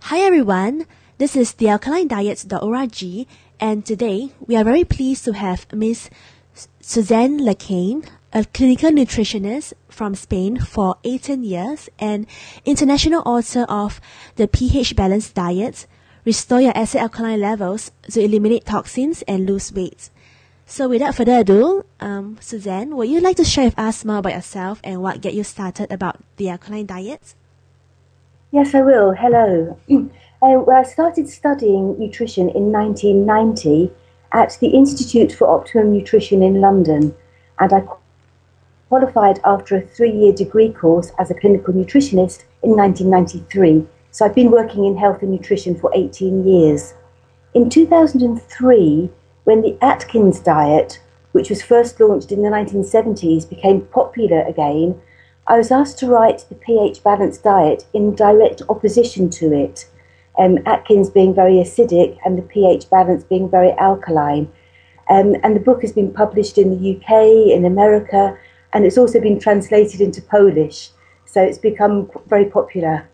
Hi everyone, this is thealkalinediets.org, and today we are very pleased to have Miss Suzanne Lecain, a clinical nutritionist from Spain for 18 years and international author of the pH Balanced Diet, Restore Your Acid Alkaline Levels to Eliminate Toxins and Lose Weight. So without further ado, Suzanne, would you like to share with us more about yourself and what get you started about the alkaline diet? Yes, I will. Hello. I started studying nutrition in 1990 at the Institute for Optimum Nutrition in London, and I qualified after a 3-year degree course as a clinical nutritionist in 1993. So I've been working in health and nutrition for 18 years. In 2003, when the Atkins diet, which was first launched in the 1970s, became popular again, I was asked to write the pH Balanced Diet in direct opposition to it, Atkins being very acidic and the pH balance being very alkaline. And the book has been published in the UK, in America, and it's also been translated into Polish. So it's become very popular.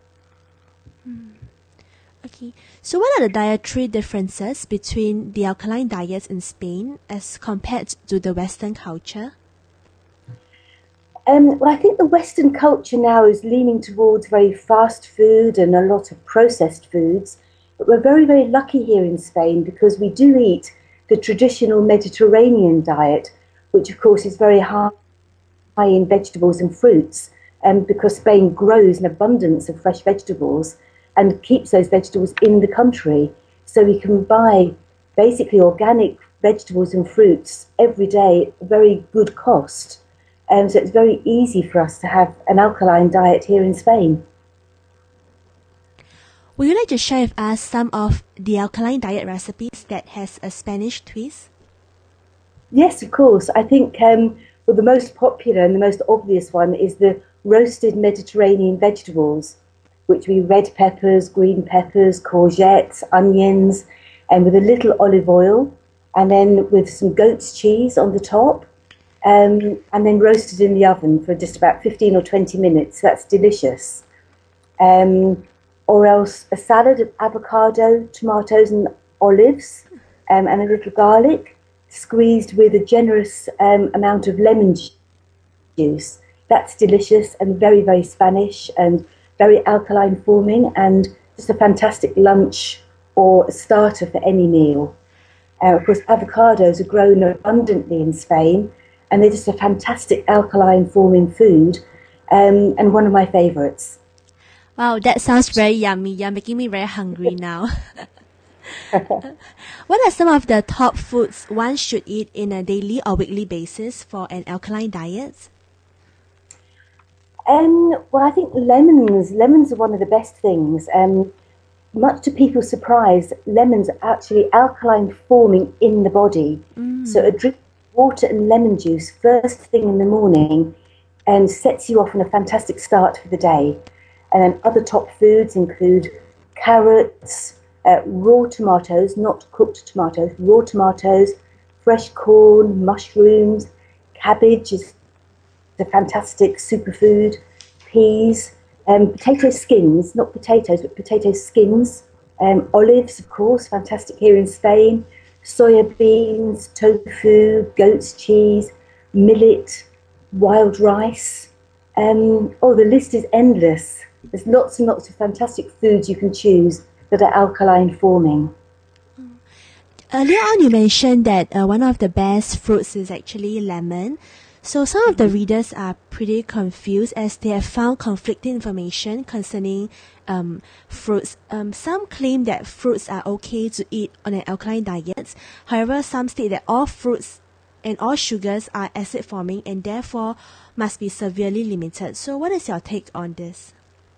Okay, so what are the dietary differences between the alkaline diets in Spain as compared to the Western culture? Well, I think the Western culture now is leaning towards very fast food and a lot of processed foods. But we're very, very lucky here in Spain because we do eat the traditional Mediterranean diet, which of course is very high in vegetables and fruits, because Spain grows an abundance of fresh vegetables and keeps those vegetables in the country. So we can buy basically organic vegetables and fruits every day at very good cost. So it's very easy for us to have an alkaline diet here in Spain. Would you like to share with us some of the alkaline diet recipes that has a Spanish twist? Yes, of course. I think the most popular and the most obvious one is the roasted Mediterranean vegetables, which we red peppers, green peppers, courgettes, onions, and with a little olive oil, and then with some goat's cheese on the top. And then roasted in the oven for just about 15 or 20 minutes. That's delicious. Or else a salad of avocado, tomatoes and olives, and a little garlic, squeezed with a generous amount of lemon juice. That's delicious and very, very Spanish and very alkaline forming, and just a fantastic lunch or a starter for any meal. Of course, avocados are grown abundantly in Spain, and they're just a fantastic alkaline forming food, and one of my favorites. Wow, that sounds very yummy. You're making me very hungry now. What are some of the top foods one should eat in a daily or weekly basis for an alkaline diet? Well, I think lemons are one of the best things. Much to people's surprise, lemons are actually alkaline forming in the body. So a drink water and lemon juice first thing in the morning and sets you off on a fantastic start for the day. And then other top foods include carrots, raw tomatoes, not cooked tomatoes, raw tomatoes, fresh corn, mushrooms, cabbage is a fantastic superfood, peas, potato skins, not potatoes, but potato skins, olives, of course, fantastic here in Spain, soya beans, tofu, goat's cheese, millet, wild rice. The list is endless. There's lots and lots of fantastic foods you can choose that are alkaline forming. Earlier on, you mentioned that one of the best fruits is actually lemon. So some of the readers are pretty confused as they have found conflicting information concerning fruits. Some claim that fruits are okay to eat on an alkaline diet. However, some state that all fruits and all sugars are acid forming and therefore must be severely limited. So what is your take on this?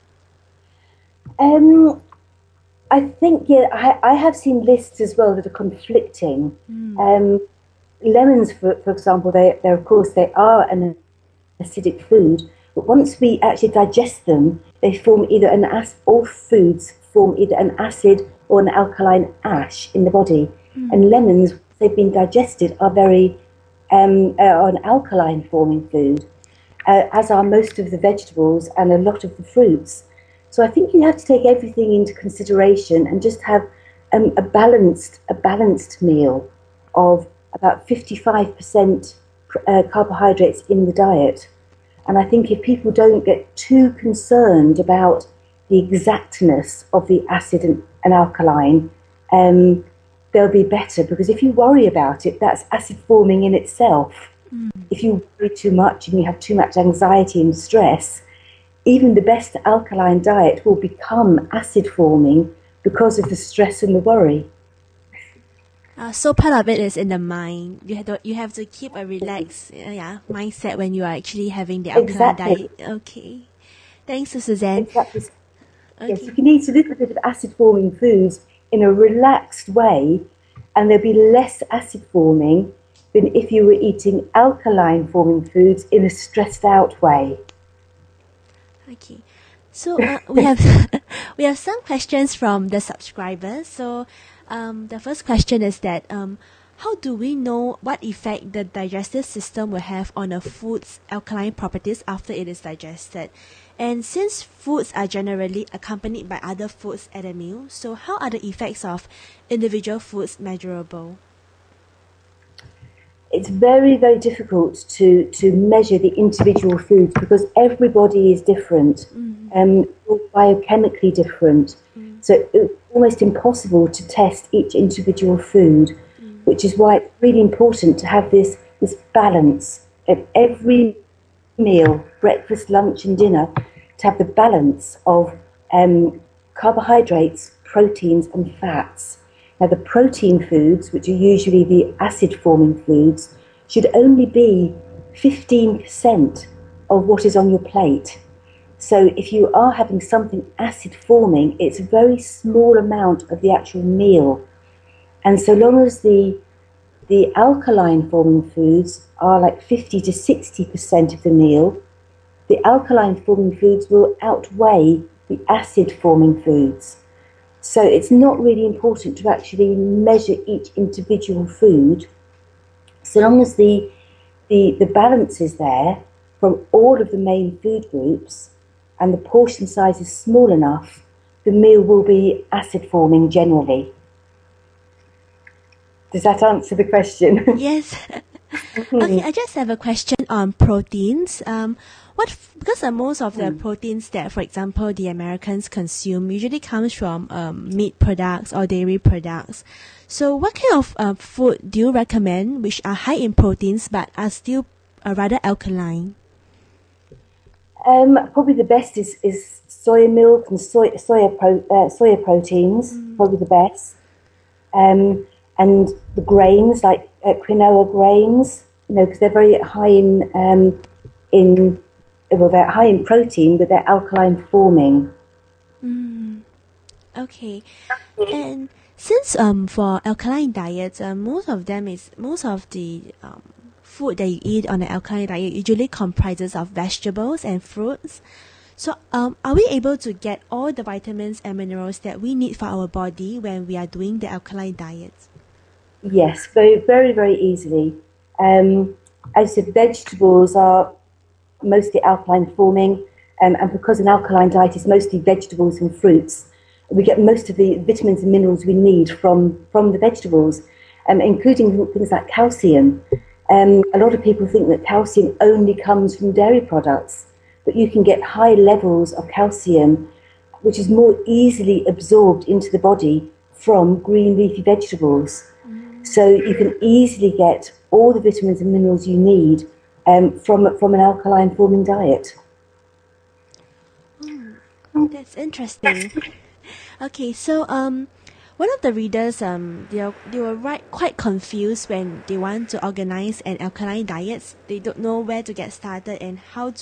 I think, I have seen lists as well that are conflicting. Lemons, for example, they of course they are an acidic food, but once we actually digest them, they form either all foods form either an acid or an alkaline ash in the body. And lemons, once they've been digested, are are an alkaline forming food, as are most of the vegetables and a lot of the fruits. So I think you have to take everything into consideration and just have a balanced meal of about 55% carbohydrates in the diet. And I think if people don't get too concerned about the exactness of the acid and alkaline, they'll be better. Because if you worry about it, that's acid forming in itself. If you worry too much and you have too much anxiety and stress, even the best alkaline diet will become acid forming because of the stress and the worry. So part of it is in the mind. You have to keep a relaxed mindset when you are actually having the alkaline Exactly. diet. Okay. Thanks to Suzanne. Exactly. Yes, Okay. you can eat a little bit of acid forming foods in a relaxed way, and there'll be less acid forming than if you were eating alkaline forming foods in a stressed out way. Okay. So we have we have some questions from the subscribers. So the first question is that how do we know what effect the digestive system will have on a food's alkaline properties after it is digested? And since foods are generally accompanied by other foods at a meal, so how are the effects of individual foods measurable? It's very, very difficult to measure the individual foods because everybody is different, biochemically different. So it's almost impossible to test each individual food, which is why it's really important to have this balance at every meal, breakfast, lunch, and dinner, to have the balance of carbohydrates, proteins, and fats. Now, the protein foods, which are usually the acid forming foods, should only be 15% of what is on your plate. So, if you are having something acid forming, it's a very small amount of the actual meal. And so long as the alkaline forming foods are like 50 to 60% of the meal, the alkaline forming foods will outweigh the acid forming foods. So it's not really important to actually measure each individual food. So long as the balance is there from all of the main food groups and the portion size is small enough, the meal will be acid forming generally. Does that answer the question? Yes. Okay, I just have a question on proteins. Because most of the proteins that, for example, the Americans consume usually comes from meat products or dairy products. So, what kind of food do you recommend which are high in proteins but are still rather alkaline? Probably the best is soya milk and soya proteins. Probably the best. And the grains like quinoa grains, because they're very high they're high in protein, but they're alkaline forming. Okay, and since for alkaline diets, most of the food that you eat on an alkaline diet usually comprises of vegetables and fruits. So, are we able to get all the vitamins and minerals that we need for our body when we are doing the alkaline diets? Yes, very, very, very easily. As I said, vegetables are mostly alkaline forming, and because an alkaline diet is mostly vegetables and fruits, we get most of the vitamins and minerals we need from the vegetables, including things like calcium. A lot of people think that calcium only comes from dairy products, but you can get high levels of calcium, which is more easily absorbed into the body from green leafy vegetables. So you can easily get all the vitamins and minerals you need from an alkaline forming diet. That's interesting. Okay, so one of the readers they were quite confused when they want to organize an alkaline diet. They don't know where to get started and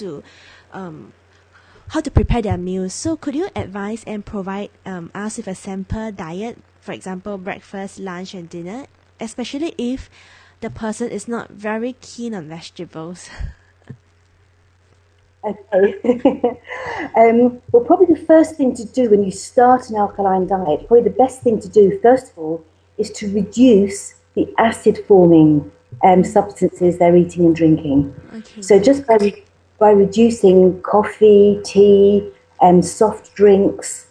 how to prepare their meals. So could you advise and provide us with a sample diet, for example, breakfast, lunch, and dinner, especially if the person is not very keen on vegetables? Okay. Well, probably the first thing to do when you start an alkaline diet, probably the best thing to do, first of all, is to reduce the acid forming substances they're eating and drinking. Okay. So just by reducing coffee, tea, soft drinks,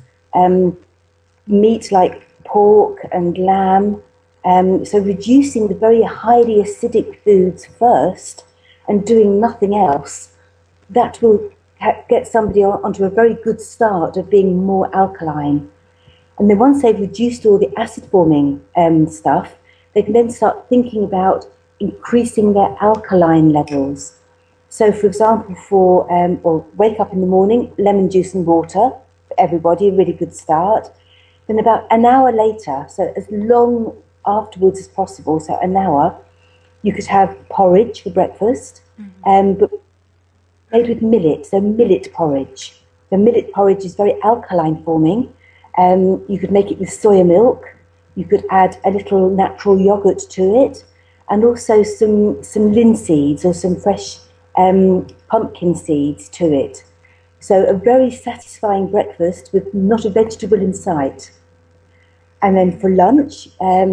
meat like pork and lamb. So reducing the very highly acidic foods first and doing nothing else, that will get somebody onto a very good start of being more alkaline. And then once they've reduced all the acid forming stuff, they can then start thinking about increasing their alkaline levels. So, for example, or wake up in the morning, lemon juice and water for everybody, a really good start. Then about an hour later, so as long afterwards as possible, so an hour, you could have porridge for breakfast, but made with millet, so millet porridge. The millet porridge is very alkaline forming. You could make it with soya milk. You could add a little natural yogurt to it, and also some linseeds or some fresh pumpkin seeds to it. So a very satisfying breakfast with not a vegetable in sight. And then for lunch,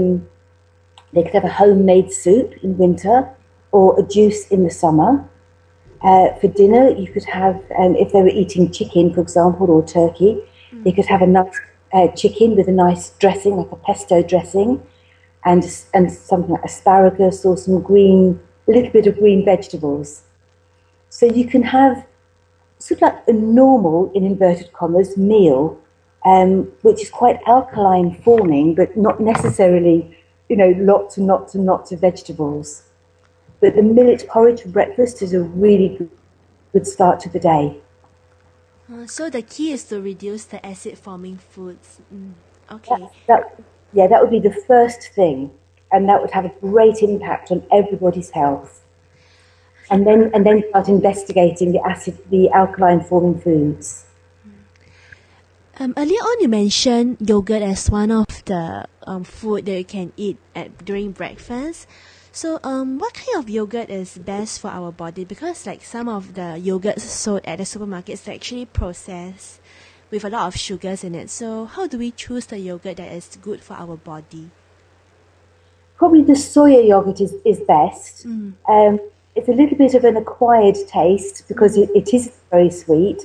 they could have a homemade soup in winter or a juice in the summer. For dinner, you could have, if they were eating chicken, for example, or turkey, they could have a nice chicken with a nice dressing, like a pesto dressing, and something like asparagus or some a little bit of green vegetables. So you can have sort of like a normal, in inverted commas, meal, which is quite alkaline forming, but not necessarily, lots and lots and lots of vegetables. But the millet porridge for breakfast is a really good start to the day. So the key is to reduce the acid-forming foods. Okay. That would be the first thing, and that would have a great impact on everybody's health. And then start investigating the alkaline-forming foods. Earlier on, you mentioned yogurt as one of the food that you can eat during breakfast. So, what kind of yogurt is best for our body? Because like some of the yogurts sold at the supermarkets are actually processed with a lot of sugars in it. So, how do we choose the yogurt that is good for our body? Probably the soya yogurt is best. It's a little bit of an acquired taste because it is very sweet.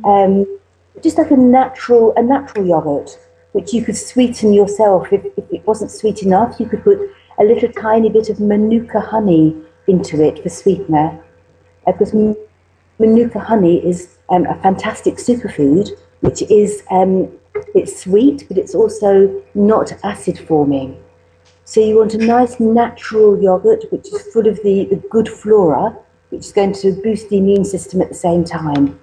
Just like a natural yogurt, which you could sweeten yourself. If it wasn't sweet enough, you could put a little tiny bit of Manuka honey into it for sweetener. Because Manuka honey is a fantastic superfood, which is it's sweet, but it's also not acid forming. So you want a nice natural yogurt, which is full of the good flora, which is going to boost the immune system at the same time.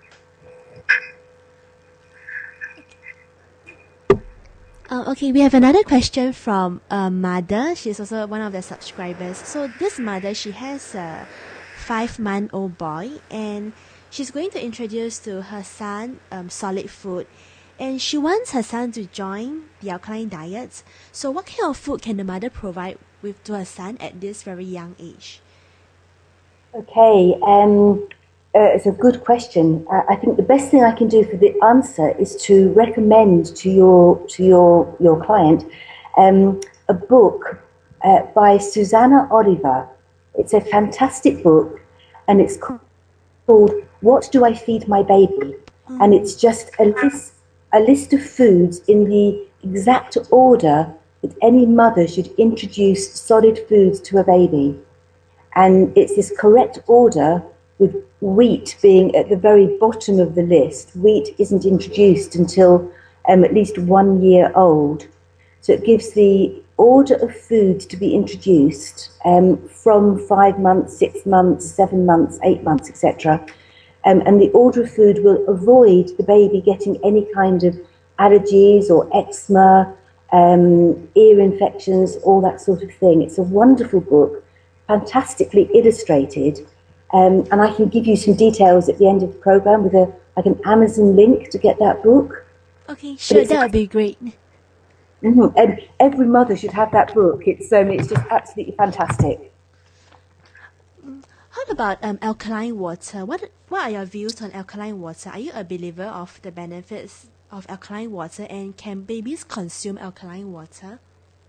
Okay, we have another question from a mother. She's also one of the subscribers. So this mother, she has a 5-month-old boy, and she's going to introduce to her son solid food. And she wants her son to join the alkaline diets. So what kind of food can the mother provide to her son at this very young age? Okay, it's a good question. I think the best thing I can do for the answer is to recommend to your client a book by Susanna Oliver. It's a fantastic book, and it's called "What Do I Feed My Baby?" And it's just a list of foods in the exact order that any mother should introduce solid foods to a baby. And it's this correct order, with wheat being at the very bottom of the list. Wheat isn't introduced until at least 1 year old. So it gives the order of food to be introduced from 5 months, 6 months, 7 months, 8 months, etc. And the order of food will avoid the baby getting any kind of allergies or eczema, ear infections, all that sort of thing. It's a wonderful book, fantastically illustrated. And I can give you some details at the end of the program with an Amazon link to get that book. Okay, sure, that would be great. And every mother should have that book. It's just absolutely fantastic. How about alkaline water? What are your views on alkaline water? Are you a believer of the benefits of alkaline water, and can babies consume alkaline water?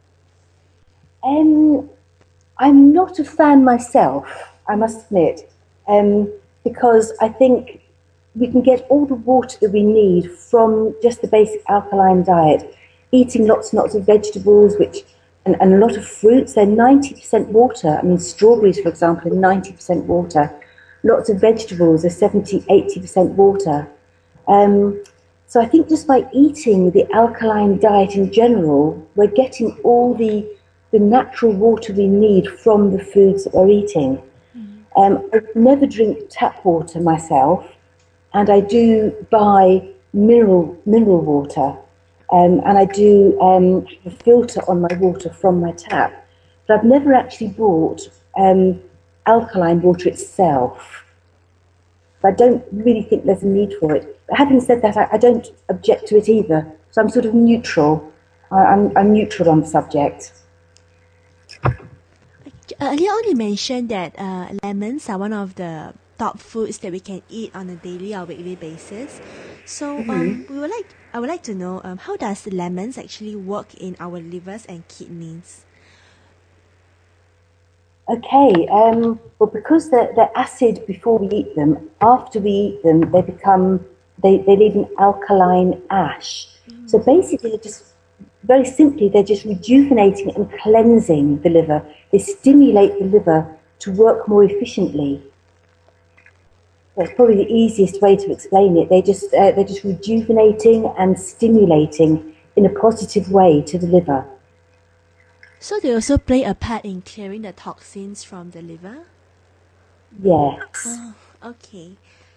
I'm not a fan myself, I must admit, because I think we can get all the water that we need from just the basic alkaline diet. Eating lots and lots of vegetables, and a lot of fruits, they're 90% water. I mean, strawberries, for example, are 90% water. Lots of vegetables are 70, 80% water. So I think just by eating the alkaline diet in general, we're getting all the natural water we need from the foods that we're eating. I never drink tap water myself, and I do buy mineral water, and I do have a filter on my water from my tap. But I've never actually bought alkaline water itself. I don't really think there's a need for it. But having said that, I don't object to it either. So I'm sort of neutral. I'm neutral on the subject. Earlier on, you mentioned that lemons are one of the top foods that we can eat on a daily or weekly basis. So I would like to know how does lemons actually work in our livers and kidneys? Okay, well, because they're acid before we eat them, after we eat them, they leave an alkaline ash. So basically, very simply, they're just rejuvenating and cleansing the liver. They stimulate the liver to work more efficiently. That's probably the easiest way to explain it. They're just rejuvenating and stimulating in a positive way to the liver. So they also play a part in clearing the toxins from the liver? Yes. Oh, okay.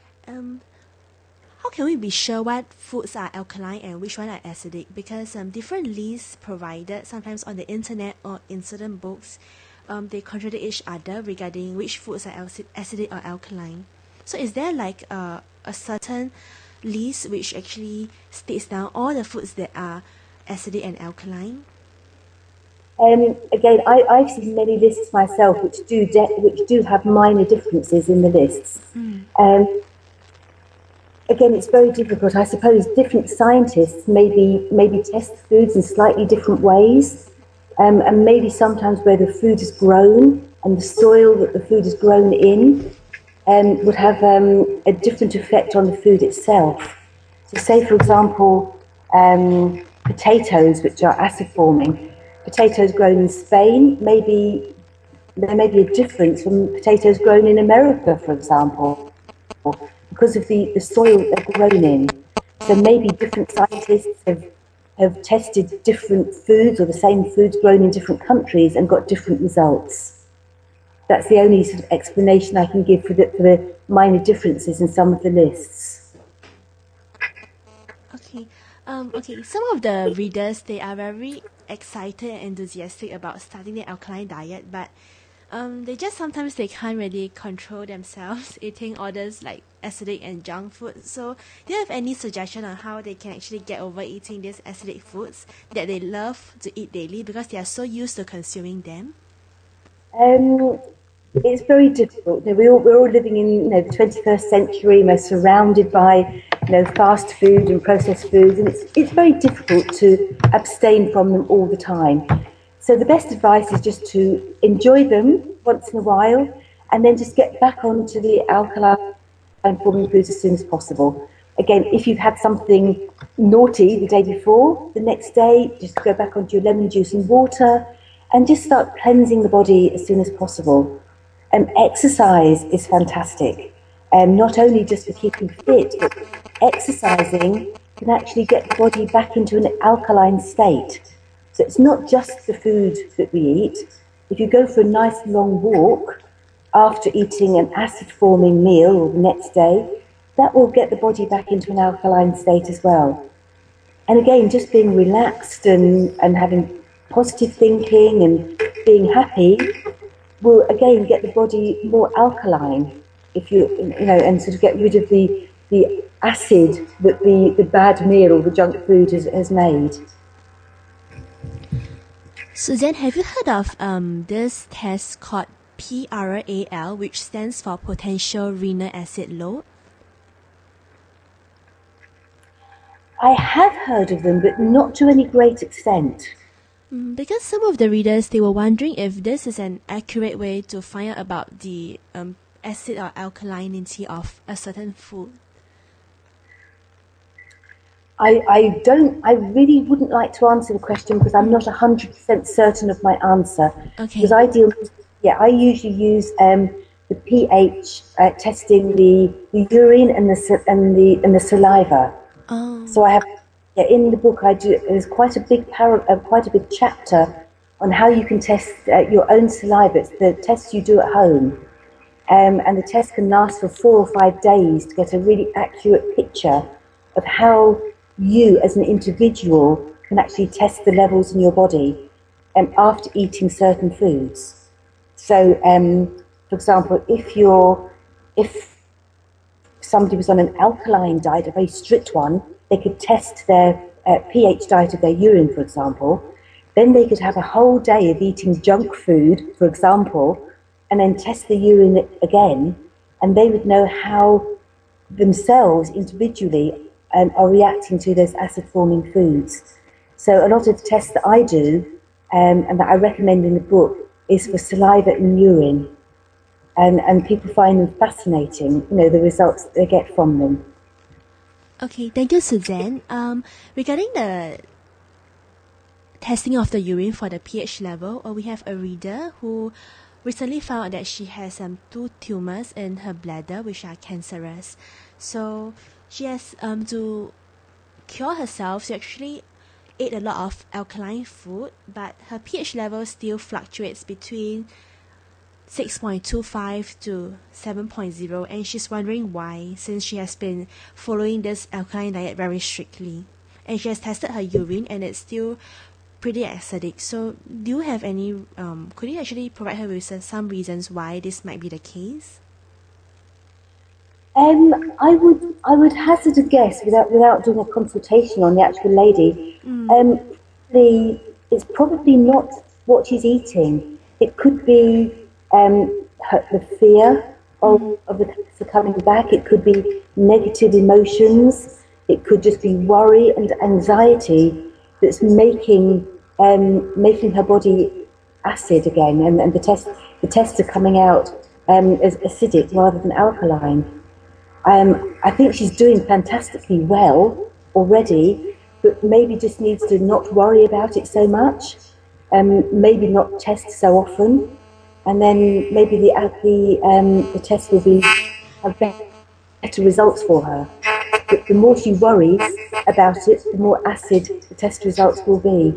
How can we be sure what foods are alkaline and which one are acidic? Because different lists provided sometimes on the internet or in certain books, they contradict each other regarding which foods are acidic or alkaline. So is there like a certain list which actually states down all the foods that are acidic and alkaline? Again, I've seen many lists myself which do have minor differences in the lists. Again, it's very difficult. I suppose different scientists maybe test foods in slightly different ways, and maybe sometimes where the food is grown and the soil that the food is grown in would have a different effect on the food itself. So, say for example, potatoes, which are acid forming. Potatoes grown in Spain, there may be a difference from potatoes grown in America, for example, because of the soil they're grown in. So maybe different scientists have tested different foods or the same foods grown in different countries and got different results. That's the only sort of explanation I can give for the minor differences in some of the lists. Okay. Okay, some of the readers, they are very excited and enthusiastic about starting the alkaline diet, but sometimes they can't really control themselves eating all this like acidic and junk food. So do you have any suggestion on how they can actually get over eating these acidic foods that they love to eat daily because they are so used to consuming them? It's very difficult. We're all living in the 21st century. We're surrounded by fast food and processed foods, and it's very difficult to abstain from them all the time. So the best advice is just to enjoy them once in a while, and then just get back onto the alkaline forming foods as soon as possible. Again, if you've had something naughty the day before, the next day just go back onto your lemon juice and water, and just start cleansing the body as soon as possible. Exercise is fantastic, not only just for keeping fit, but exercising can actually get the body back into an alkaline state. So it's not just the food that we eat. If you go for a nice long walk after eating an acid-forming meal or the next day, that will get the body back into an alkaline state as well. And again, just being relaxed and having positive thinking and being happy will again get the body more alkaline if and sort of get rid of the acid that the bad meal or the junk food has made. Suzanne, have you heard of this test called PRAL, which stands for potential renal acid load? I have heard of them, but not to any great extent. Because some of the readers, they were wondering if this is an accurate way to find out about the acid or alkalinity of a certain food. I really wouldn't like to answer the question because I'm not 100% certain of my answer. Because Okay. I usually use the pH testing the urine and the saliva. Oh. So I have, yeah, in the book I do. There's quite a quite a big chapter on how you can test your own saliva. It's the tests you do at home, and the test can last for 4 or 5 days to get a really accurate picture of how you, as an individual, can actually test the levels in your body after eating certain foods. So, for example, if somebody was on an alkaline diet, a very strict one, they could test their pH diet of their urine, for example. Then they could have a whole day of eating junk food, for example, and then test the urine again, and they would know how themselves individually are reacting to those acid-forming foods. So a lot of the tests that I do and that I recommend in the book is for saliva and urine. And people find them fascinating, the results that they get from them. Okay, thank you, Suzanne. Regarding the testing of the urine for the pH level, we have a reader who recently found out that she has 2 tumors in her bladder which are cancerous. So she has to cure herself. She actually ate a lot of alkaline food, but her pH level still fluctuates between 6.25 to 7.0, and she's wondering why, since she has been following this alkaline diet very strictly. And she has tested her urine and it's still pretty acidic. So do you have any, could you actually provide her with some reasons why this might be the case? I would hazard a guess without doing a consultation on the actual lady. It's probably not what she's eating. It could be the fear of the cancer coming back. It could be negative emotions. It could just be worry and anxiety that's making her body acid again, and the tests are coming out as acidic rather than alkaline. I think she's doing fantastically well already, but maybe just needs to not worry about it so much, maybe not test so often, and then maybe the test will have better results for her. But the more she worries about it, the more acid the test results will be.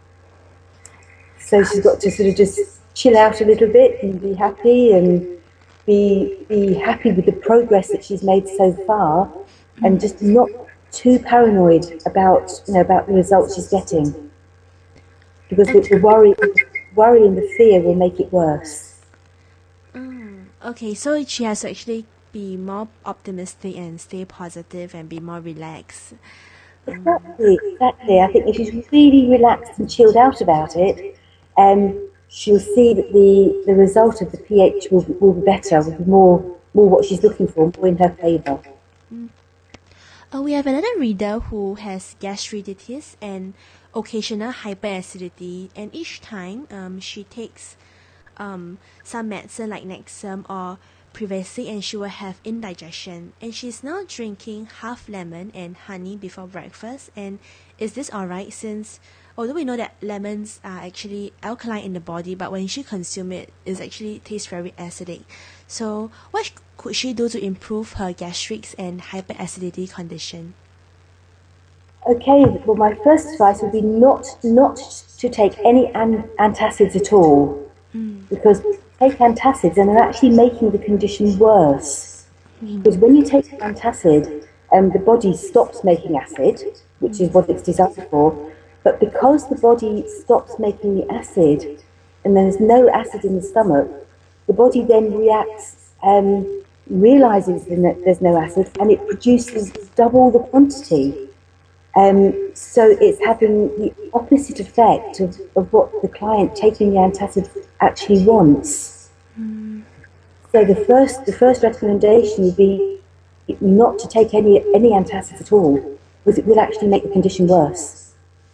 So she's got to sort of just chill out a little bit and be happy and be happy with the progress that she's made so far, and just not too paranoid about the results she's getting, because the worry and the fear will make it worse. Okay, so she has to actually be more optimistic and stay positive and be more relaxed. Exactly. I think if she's really relaxed and chilled out about it, she'll see that the result of the pH will be better, will be more what she's looking for, more in her favour. We have another reader who has gastritis and occasional hyperacidity, and each time she takes some medicine like Nexum or Prevacid, and she will have indigestion. And she's now drinking half lemon and honey before breakfast. And is this alright, since although we know that lemons are actually alkaline in the body, but when she consumes it, it actually tastes very acidic. So what could she do to improve her gastrics and hyperacidity condition? Okay, well, my first advice would be not to take any antacids at all, because take antacids and they're actually making the condition worse. Because when you take an antacid, the body stops making acid, which is what it's designed for. But because the body stops making the acid, and there's no acid in the stomach, the body then reacts, realizes that there's no acid, and it produces double the quantity. So it's having the opposite effect of what the client taking the antacid actually wants. So the first recommendation would be not to take any antacids at all, because it will actually make the condition worse.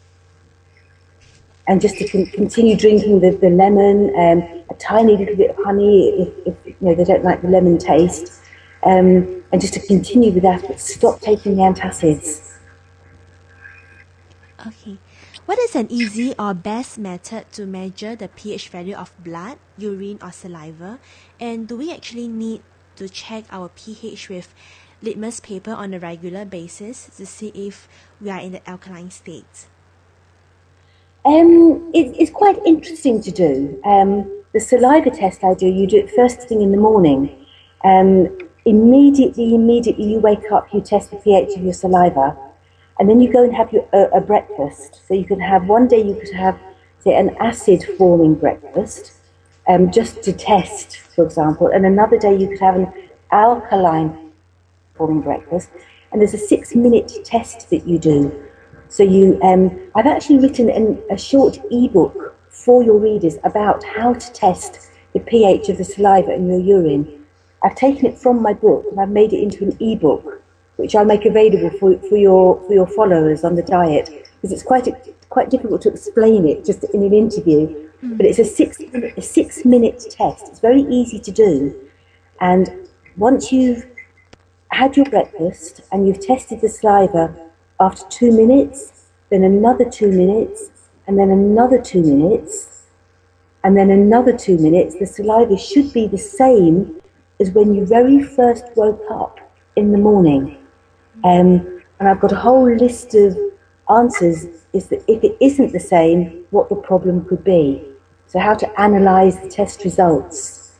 And just to continue drinking the lemon, a tiny little bit of honey if they don't like the lemon taste, and just to continue with that, but stop taking the antacids. Okay. What is an easy or best method to measure the pH value of blood, urine, or saliva? And do we actually need to check our pH with litmus paper on a regular basis to see if we are in the alkaline state? It's quite interesting to do. The saliva test I do, you do it first thing in the morning. Immediately you wake up, you test the pH of your saliva, and then you go and have a breakfast. So you can have, one day you could have, say, an acid-forming breakfast, just to test, for example, and another day you could have an alkaline-forming breakfast, and there's a 6-minute test that you do. So I've actually written a short ebook for your readers about how to test the pH of the saliva in your urine. I've taken it from my book and I've made it into an ebook, which I'll make available for your followers on the diet, because it's quite difficult to explain it just in an interview. But it's a 6-minute test. It's very easy to do, and once you've had your breakfast and you've tested the saliva after 2 minutes, then another 2 minutes, and then another 2 minutes, and then another 2 minutes, the saliva should be the same as when you very first woke up in the morning. And I've got a whole list of answers, is that if it isn't the same, what the problem could be. So how to analyse the test results.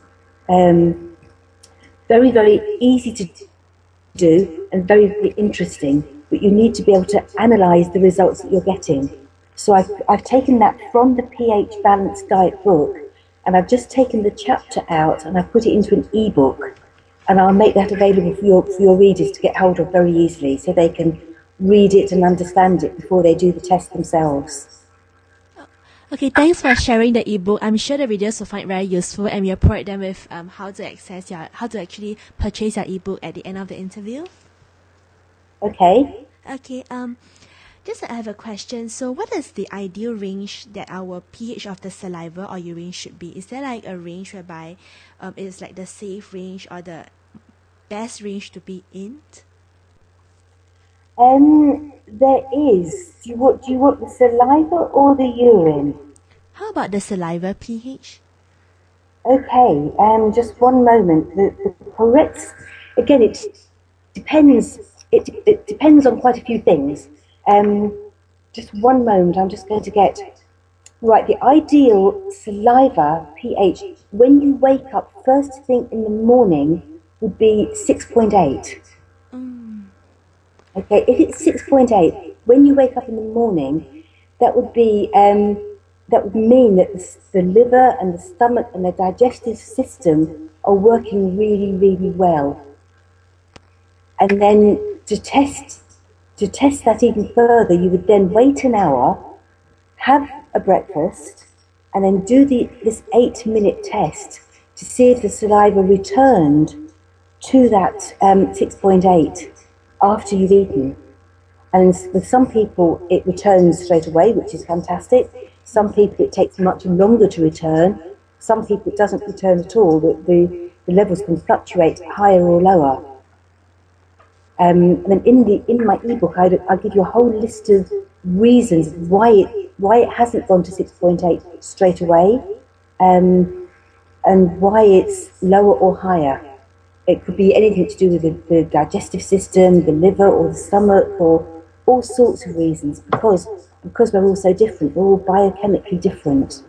Very, very easy to do and very, very interesting, but you need to be able to analyse the results that you're getting. So I've taken that from the pH Balanced Diet book, and I've just taken the chapter out and I've put it into an ebook, and I'll make that available for your readers to get hold of very easily, so they can read it and understand it before they do the test themselves. Okay, thanks for sharing the ebook. I'm sure the readers will find it very useful, and we'll provide them with how to actually purchase your ebook at the end of the interview. Okay. Okay. Just I have a question. So, what is the ideal range that our pH of the saliva or urine should be? Is there like a range whereby it's like the safe range or the best range to be in? There is. Do you want the saliva or the urine? How about the saliva pH? Okay. Just one moment. The correct. Again, it depends. It depends on quite a few things. Just one moment. I'm just going to get right. The ideal saliva pH when you wake up first thing in the morning would be 6.8. Okay, if it's 6.8, when you wake up in the morning, that would be that would mean that the liver and the stomach and the digestive system are working really, really well. And then to test that even further, you would then wait an hour, have a breakfast, and then do this 8-minute test to see if the saliva returned to that 6.8. after you've eaten. And with some people, it returns straight away, which is fantastic. Some people, it takes much longer to return. Some people, it doesn't return at all. The levels can fluctuate higher or lower. And then in my ebook, I'll give you a whole list of reasons why it hasn't gone to 6.8 straight away, and why it's lower or higher. It could be anything to do with the digestive system, the liver, or the stomach, or all sorts of reasons, because we're all so different. We're all biochemically different.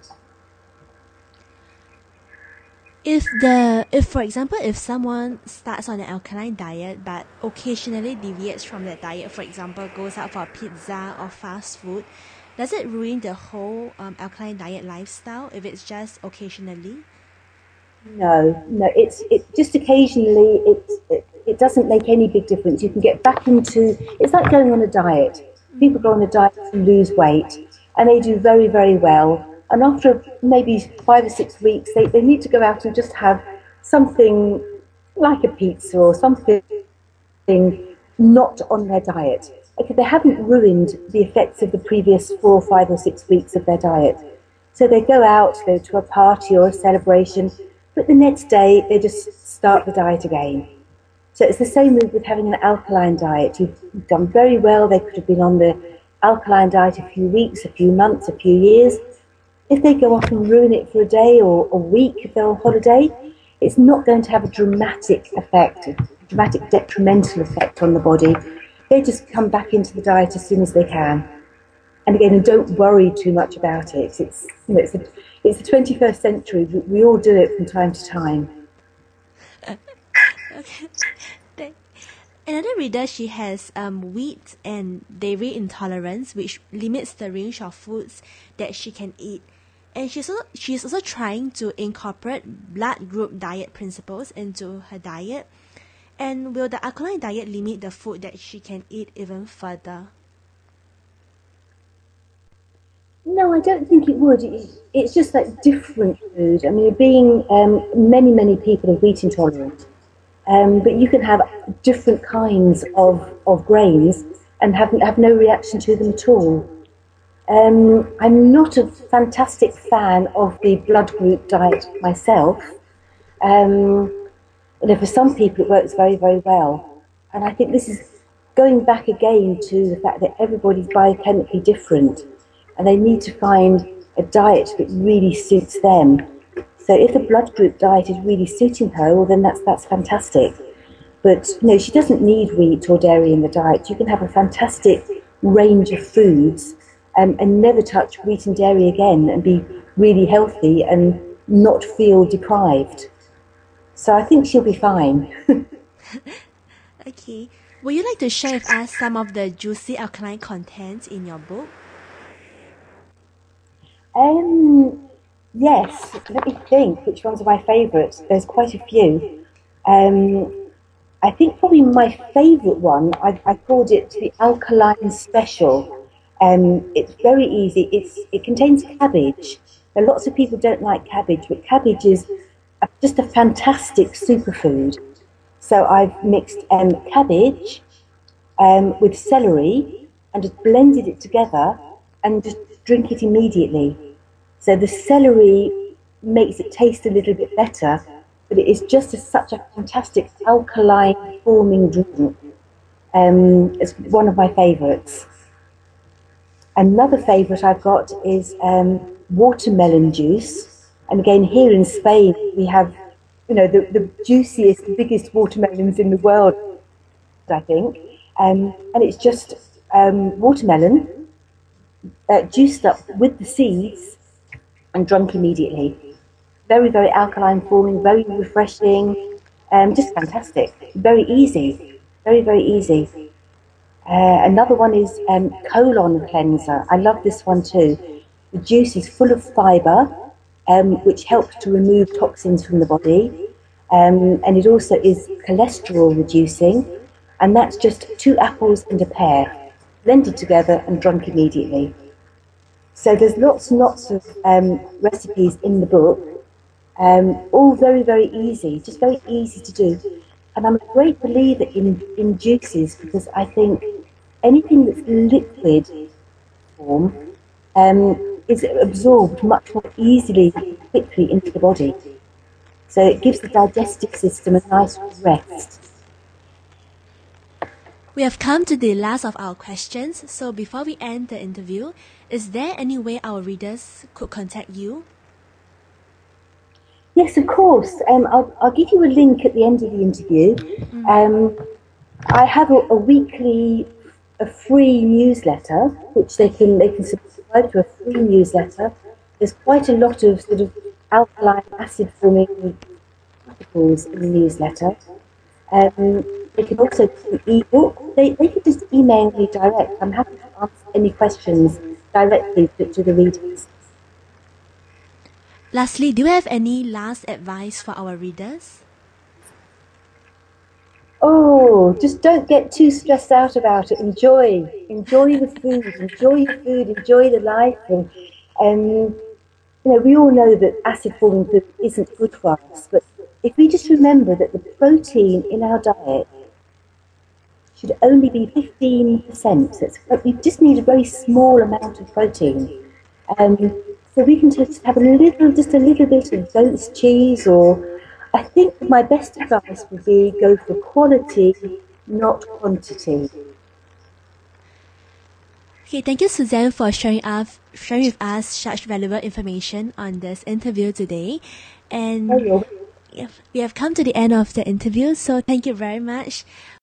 If for example, if someone starts on an alkaline diet but occasionally deviates from that diet, for example, goes out for pizza or fast food, does it ruin the whole alkaline diet lifestyle if it's just occasionally? No, it's just occasionally. It doesn't make any big difference. You can get back into. It's like going on a diet. People go on a diet to lose weight, and they do very, very well. And after maybe 5 or 6 weeks, they need to go out and just have something like a pizza or something not on their diet. Okay, they haven't ruined the effects of the previous 4 or 5 or 6 weeks of their diet. So they go out, go to a party or a celebration, but the next day they just start the diet again. So it's the same with having an alkaline diet. You've done very well. They could have been on the alkaline diet a few weeks, a few months, a few years, if they go off and ruin it for a day or a week if they're on holiday, it's not going to have a dramatic effect, a dramatic detrimental effect on the body. They just come back into the diet as soon as they can. And again, don't worry too much about it. It's the 21st century. We all do it from time to time. Okay. Another reader, she has wheat and dairy intolerance, which limits the range of foods that she can eat. And she's also trying to incorporate blood group diet principles into her diet. And will the alkaline diet limit the food that she can eat even further? No, I don't think it would. It's just like different food. I mean, being many people are wheat intolerant, but you can have different kinds of grains and have no reaction to them at all. I'm not a fantastic fan of the blood group diet myself. For some people it works very well. And I think this is going back again to the fact that everybody's biochemically different and they need to find a diet that really suits them. So if the blood group diet is really suiting her, well then that's fantastic. But no, she doesn't need wheat or dairy in the diet. You can have a fantastic range of foods and never touch wheat and dairy again and be really healthy and not feel deprived. So I think she'll be fine. Okay. Would you like to share with us some of the juicy alkaline contents in your book? Yes. Let me think which ones are my favourites. There's quite a few. I think probably my favourite one, I called it the Alkaline Special. It's very easy. It contains cabbage. Now, lots of people don't like cabbage, but cabbage is just a fantastic superfood. So I've mixed cabbage with celery and just blended it together and just drink it immediately. So the celery makes it taste a little bit better, but it is just such a fantastic alkaline forming drink. It's one of my favourites. Another favourite I've got is watermelon juice. And again, here in Spain, we have, the juiciest, the biggest watermelons in the world, I think. And it's just watermelon juiced up with the seeds and drunk immediately. Very alkaline forming, very refreshing, just fantastic. Very easy, very easy. Another one is colon cleanser. I love this one too. The juice is full of fibre, which helps to remove toxins from the body, and it also is cholesterol reducing, and that's just 2 apples and a pear, blended together and drunk immediately. So there's lots and lots of recipes in the book, all very easy, just very easy to do. And I'm a great believer in juices because I think anything that's liquid form is absorbed much more easily, quickly into the body. So it gives the digestive system a nice rest. We have come to the last of our questions, so before we end the interview, is there any way our readers could contact you? Yes, of course. I'll give you a link at the end of the interview. I have a free newsletter, which they can subscribe to, a free newsletter. There's quite a lot of sort of alkaline acid forming articles in the newsletter. They can also do e-book. They could just email me direct. I'm happy to answer any questions directly to the readers. Lastly, do you have any last advice for our readers? Oh, just don't get too stressed out about it. Enjoy the food, enjoy the life. And we all know that acid forming food isn't good for us, but if we just remember that the protein in our diet should only be 15%, so we just need a very small amount of protein. So we can just have a little bit of goat's cheese, or I think my best advice would be go for quality, not quantity. Okay, thank you, Suzanne, for sharing with us such valuable information on this interview today. And we have come to the end of the interview, so thank you very much.